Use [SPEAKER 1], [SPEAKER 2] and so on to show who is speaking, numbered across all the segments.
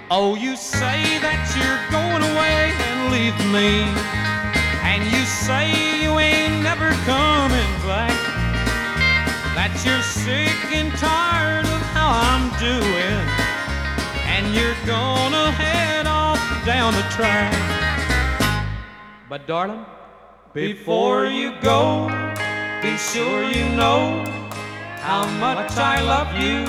[SPEAKER 1] Oh, you say that you're going away and leave me, and you say you ain't never coming back, that you're sick and tired of how I'm doing, and you're gonna head off down the track. But darling, before you go, be sure you know how much I love you,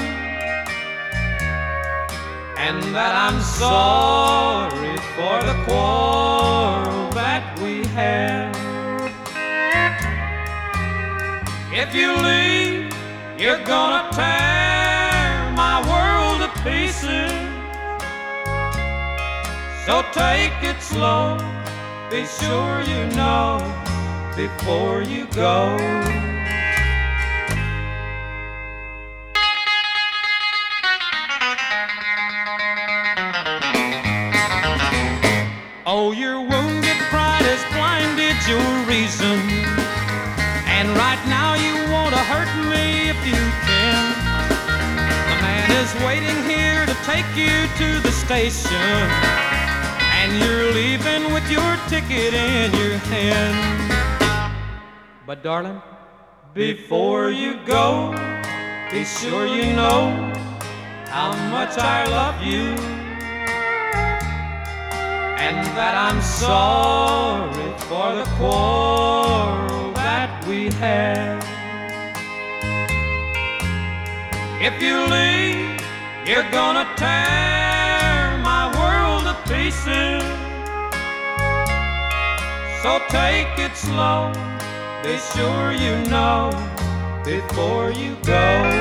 [SPEAKER 1] and that I'm sorry for the quarrel that we had. If you leave, you're gonna tear my world to pieces. So take it slow, be sure you know before you go. Oh, your wounded pride has blinded your reason, and right now you want to hurt me if you can. The man is waiting here to take you to the station, and you're leaving with your ticket in your hand. But darling, before you go, be sure you know how much I love you, and that I'm sorry for the quarrel that we had. If you leave, you're gonna tear my world to pieces. So take it slow, be sure you know before you go.